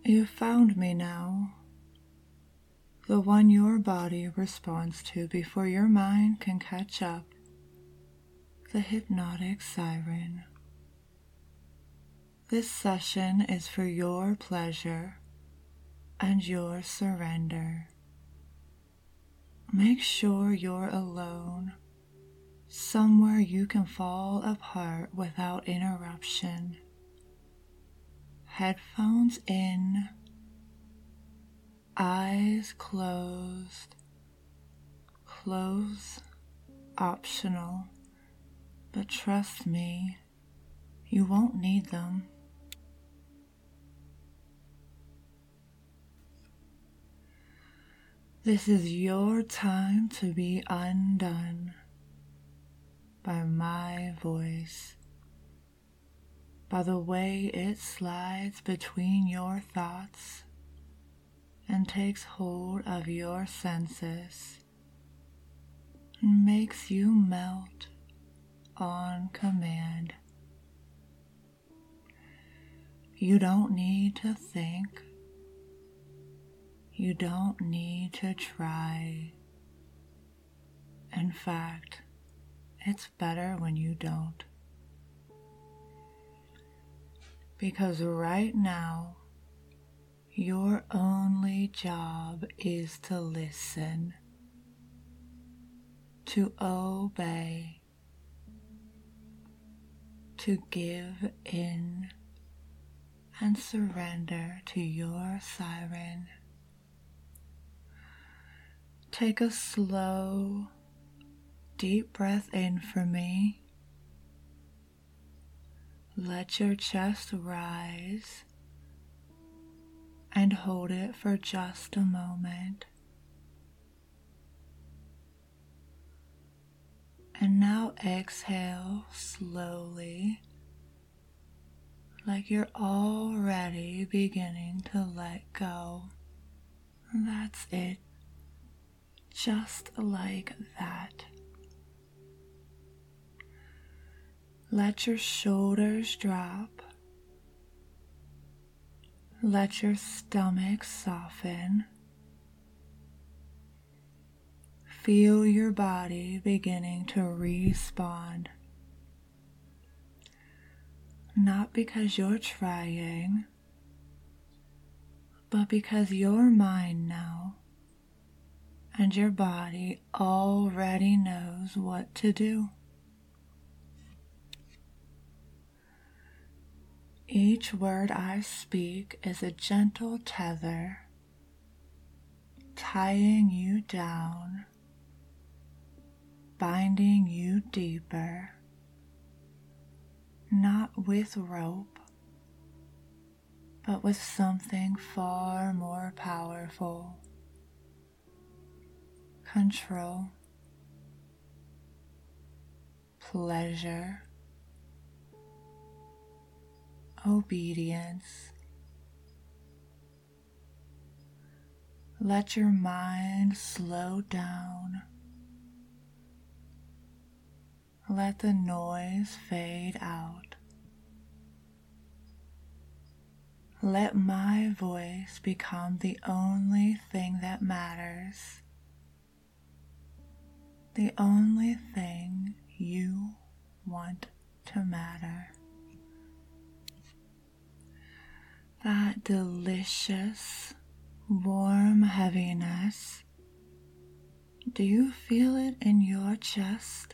You've found me now, the one your body responds to before your mind can catch up, the hypnotic siren. This session is for your pleasure and your surrender. Make sure you're alone, somewhere you can fall apart without interruption. Headphones in, eyes closed. Close optional, but trust me, you won't need them. This is your time to be undone by my voice, by the way it slides between your thoughts and takes hold of your senses and makes you melt on command. You don't need to think. You don't need to try. In fact, it's better when you don't. Because right now, your only job is to listen, to obey, to give in and surrender to your siren. Take a slow, deep breath in for me. Let your chest rise and hold it for just a moment. And now exhale slowly, like you're already beginning to let go. That's it. Just like that. Let your shoulders drop. Let your stomach soften. Feel your body beginning to respond. Not because you're trying, but because your mind now and your body already knows what to do. Each word I speak is a gentle tether, tying you down, binding you deeper, not with rope, but with something far more powerful. Control, pleasure, obedience. Let your mind slow down. Let the noise fade out. Let my voice become the only thing that matters. The only thing you want to matter. That delicious, warm heaviness, do you feel it in your chest?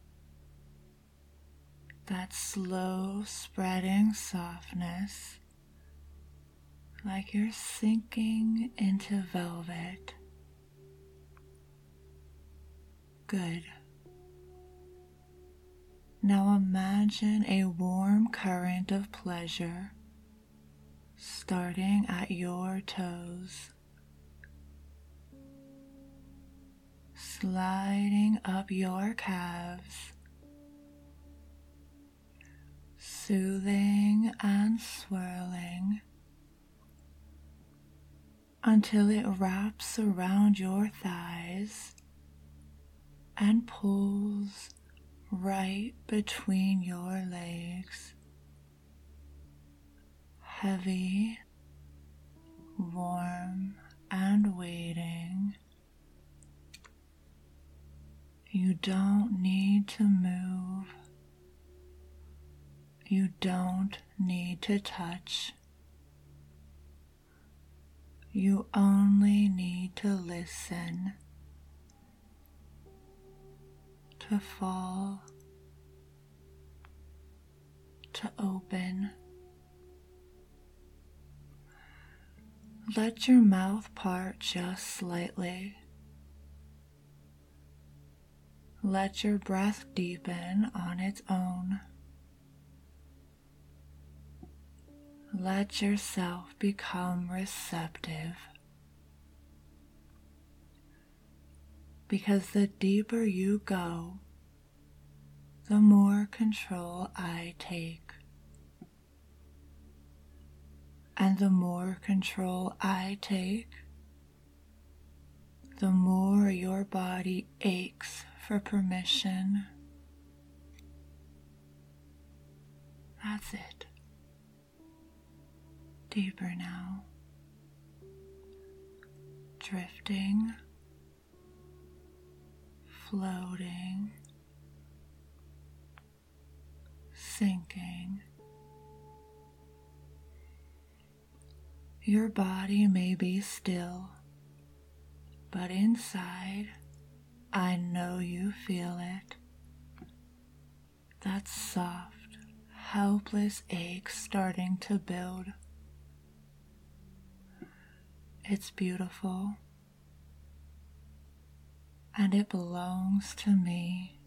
That slow spreading softness, like you're sinking into velvet. Good. Now imagine a warm current of pleasure starting at your toes, sliding up your calves, soothing and swirling until it wraps around your thighs and pulls right between your legs. Heavy warm and waiting. You don't need to move. You don't need to touch. You only need to listen, to fall, to open. Let your mouth part just slightly. Let your breath deepen on its own. Let yourself become receptive. Because the deeper you go, the more control I take. And the more control I take, the more your body aches for permission. That's it. Deeper now. Drifting, floating, sinking. Your body may be still, but inside, I know you feel it. That soft, helpless ache starting to build. It's beautiful, and it belongs to me.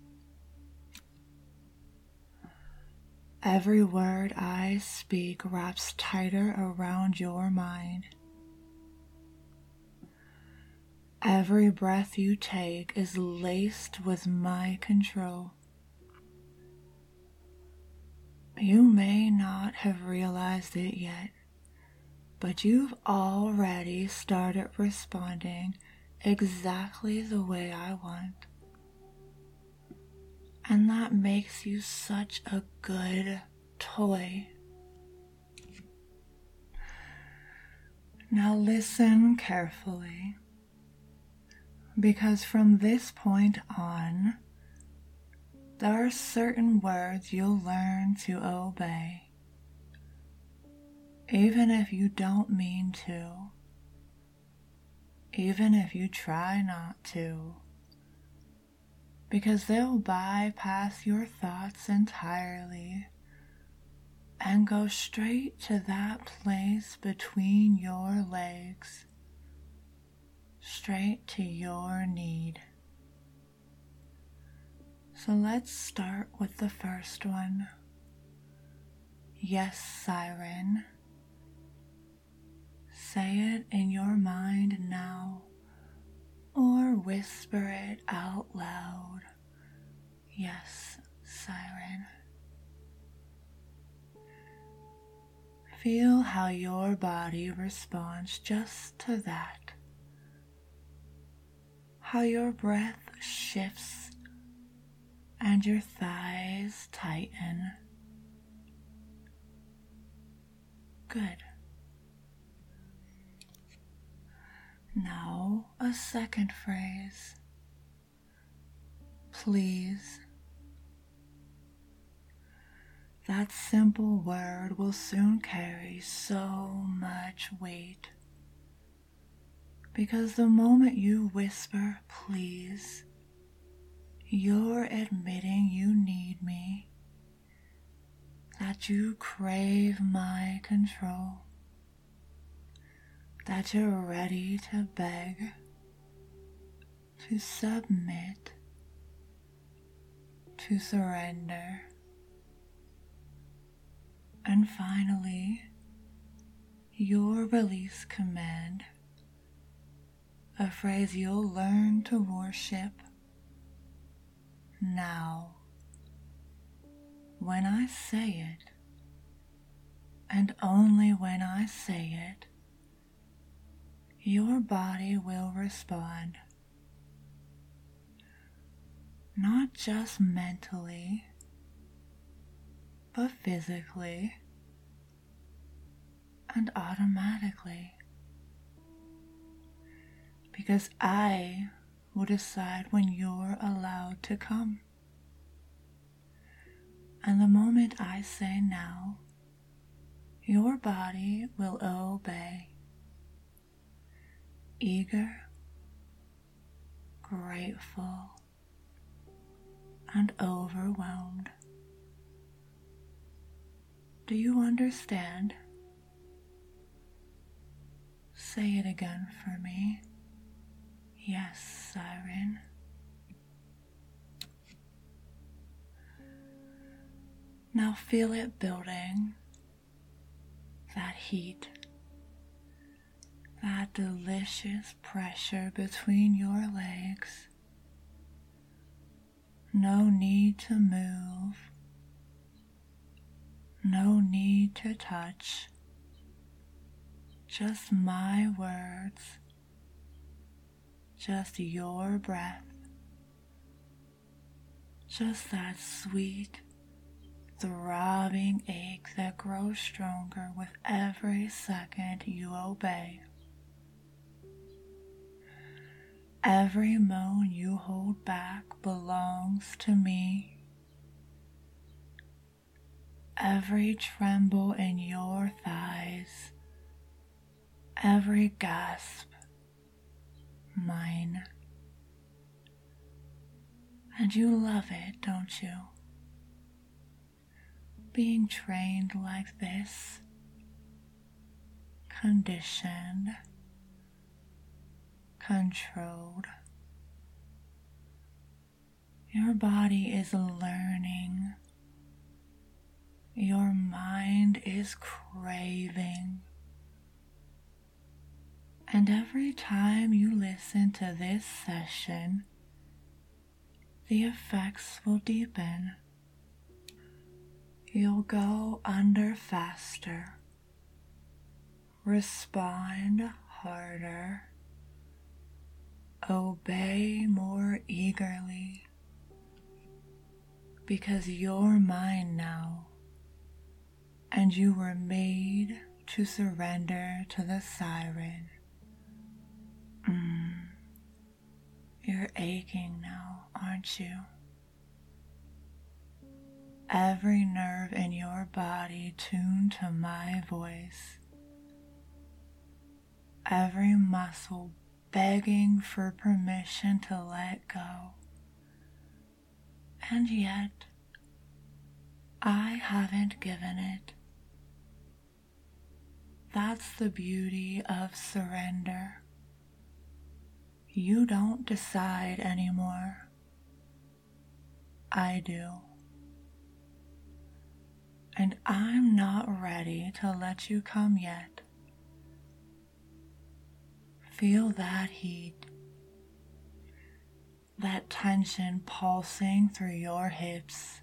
Every word I speak wraps tighter around your mind. Every breath you take is laced with my control. You may not have realized it yet, but you've already started responding exactly the way I want. And that makes you such a good toy. Now listen carefully, because from this point on, there are certain words you'll learn to obey, even if you don't mean to, even if you try not to. Because they'll bypass your thoughts entirely and go straight to that place between your legs, straight to your need. So let's start with the first one. Yes, siren. Say it in your mind now, or whisper it out loud. Yes, siren. Feel how your body responds just to that. How your breath shifts and your thighs tighten. Good. Now a second phrase. Please. That simple word will soon carry so much weight. Because the moment you whisper, please, you're admitting you need me, that you crave my control, that you're ready to beg, to submit, to surrender. And finally, your release command, a phrase you'll learn to worship. Now, when I say it, and only when I say it, your body will respond. Not just mentally, but physically and automatically. because I will decide when you're allowed to come. And the moment I say now, your body will obey. Eager, grateful, and overwhelmed. Do you understand? Say it again for me. Yes, Siren. Now feel it building, that heat, that delicious pressure between your legs. No need to move, no need to touch, just my words, just your breath, just that sweet, throbbing ache that grows stronger with every second you obey. Every moan you hold back belongs to me. Every tremble in your thighs, every gasp, mine. And you love it, don't you? Being trained like this, conditioned, controlled. Your body is learning. Your mind is craving. And every time you listen to this session, the effects will deepen. You'll go under faster, respond harder, obey more eagerly, because you're mine now, and you were made to surrender to the siren. You're aching now, aren't you? Every nerve in your body tuned to my voice. Every muscle begging for permission to let go. And yet, I haven't given it. That's the beauty of surrender. You don't decide anymore. I do. And I'm not ready to let you come yet. Feel that heat, that tension pulsing through your hips,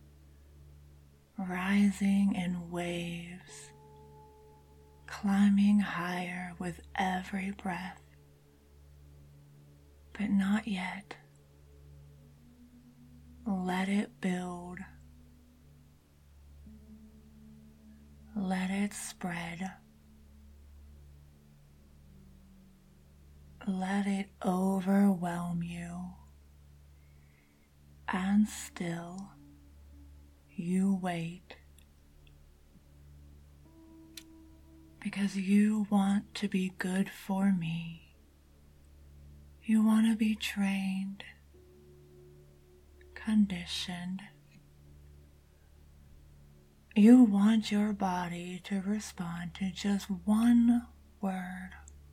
rising in waves, climbing higher with every breath. But not yet. Let it build. Let it spread. Let it overwhelm you. And still, you wait. Because you want to be good for me. You want to be trained, conditioned. You want your body to respond to just one word,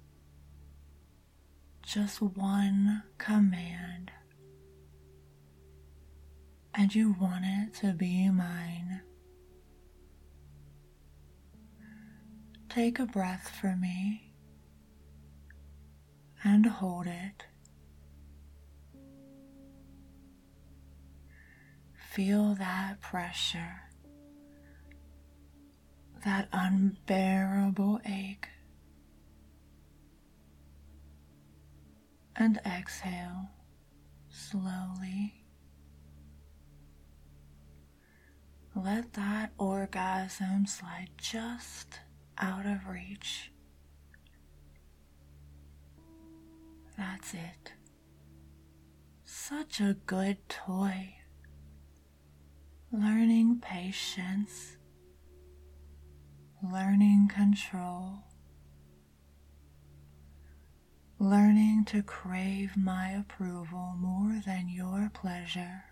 just one command, and you want it to be mine. Take a breath for me and hold it. Feel that pressure, that unbearable ache, and exhale slowly. Let that orgasm slide just out of reach. That's it. Such a good toy. Learning patience. Learning control. Learning to crave my approval more than your pleasure.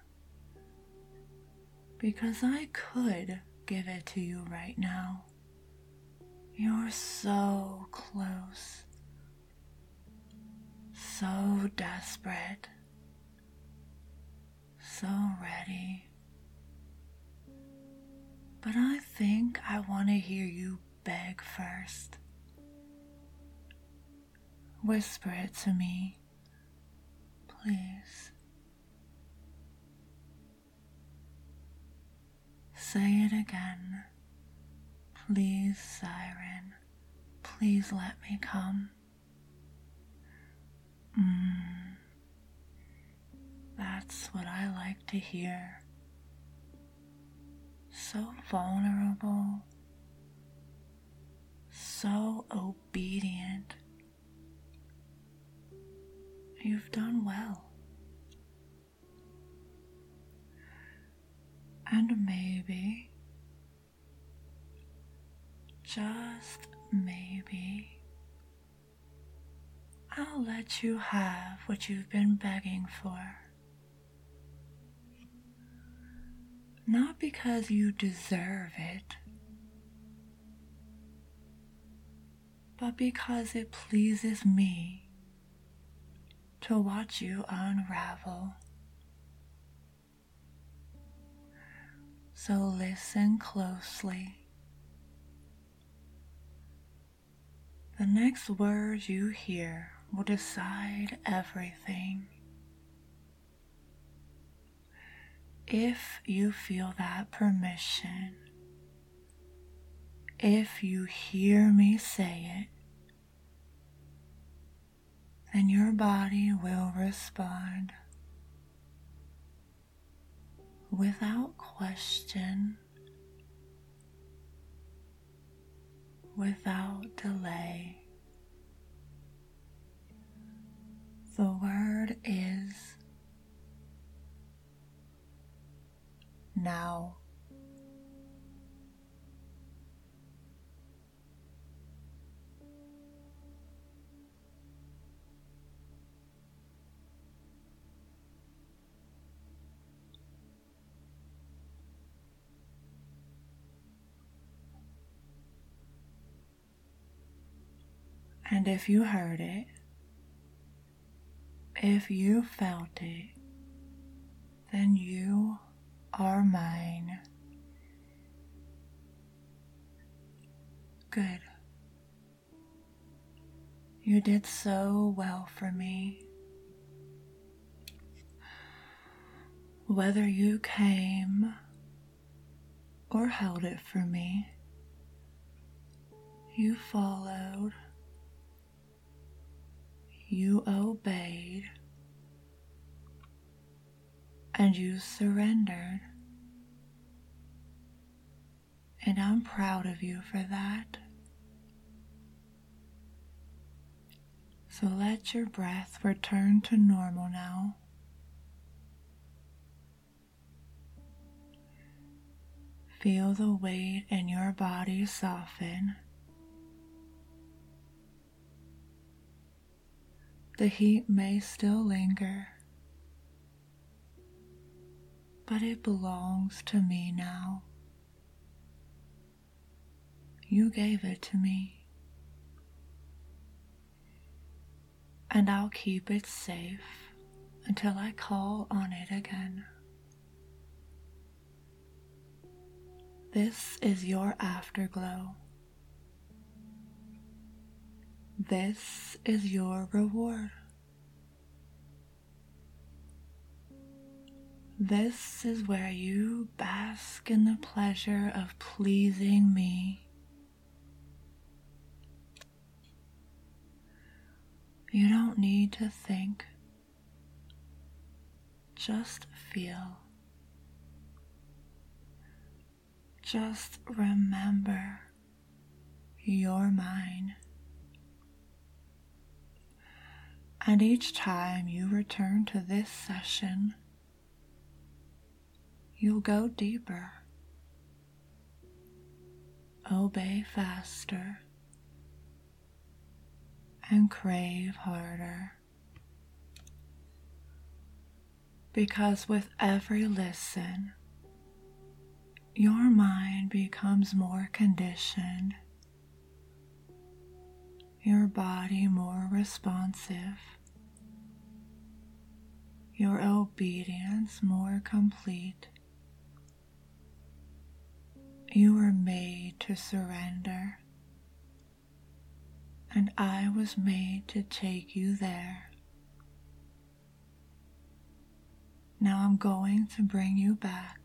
Because I could give it to you right now. You're so close. So desperate. So ready. But I think I want to hear you beg first. Whisper it to me, please. Say it again. Please, siren, please let me come. That's what I like to hear. So vulnerable, so obedient. You've done well. And maybe, just maybe, I'll let you have what you've been begging for. Not because you deserve it, but because it pleases me to watch you unravel. So listen closely. The next words you hear will decide everything. If you feel that permission, if you hear me say it, then your body will respond without question, without delay. The word is now. And if you heard it, if you felt it, then you are mine. Good. You did so well for me. Whether you came or held it for me, you followed, you obeyed, and you surrendered. And I'm proud of you for that. So let your breath return to normal now. Feel the weight in your body soften. The heat may still linger, but it belongs to me now. You gave it to me, and I'll keep it safe until I call on it again. This is your afterglow. This is your reward. This is where you bask in the pleasure of pleasing me. You don't need to think. Just feel. Just remember, you're mine. And each time you return to this session, you'll go deeper, obey faster, and crave harder. Because with every listen, your mind becomes more conditioned, your body more responsive, your obedience more complete. You were made to surrender, and I was made to take you there. Now I'm going to bring you back,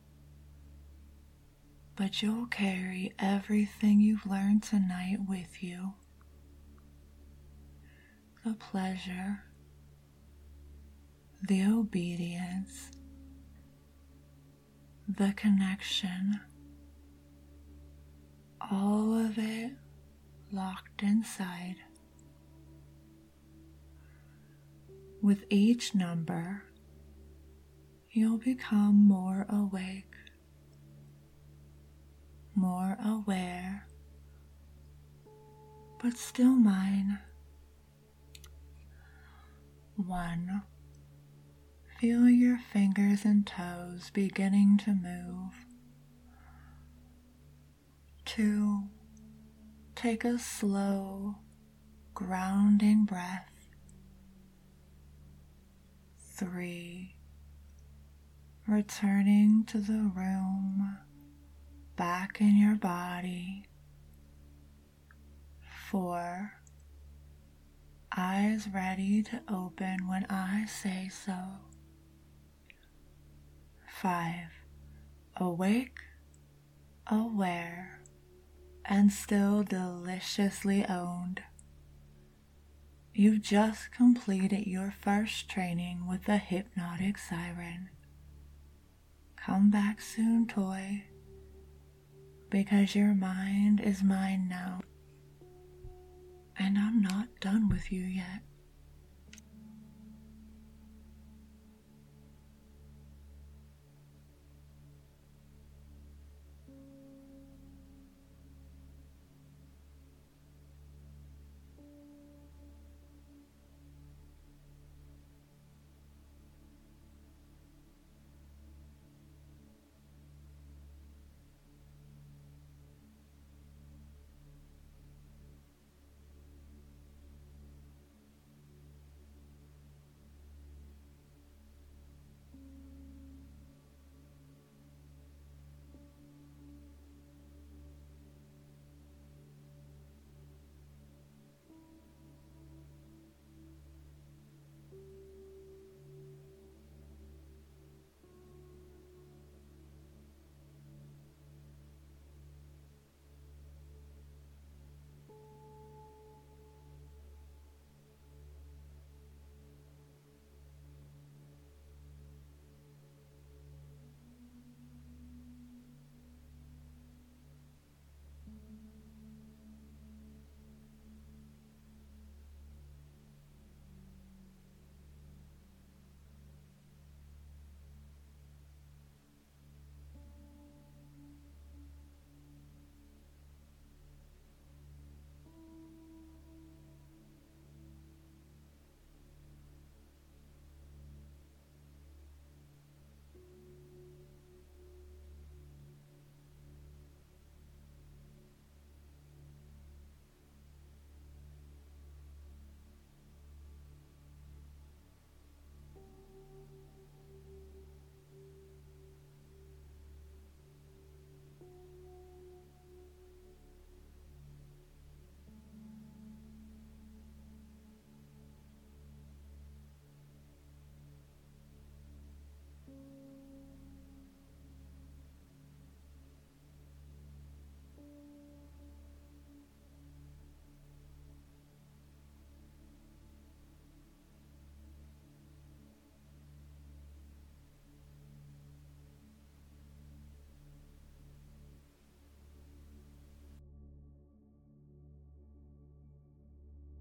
but you'll carry everything you've learned tonight with you. The pleasure, the obedience, the connection, all of it locked inside. With each number, you'll become more awake, more aware, but still mine. 1. Feel your fingers and toes beginning to move. 2. Take a slow, grounding breath. 3. Returning to the room, back in your body. 4. Eyes ready to open when I say so. 5. Awake, aware, and still deliciously owned. You've just completed your first training with the Hypnotic Siren. Come back soon, toy, because your mind is mine now, and I'm not done with you yet.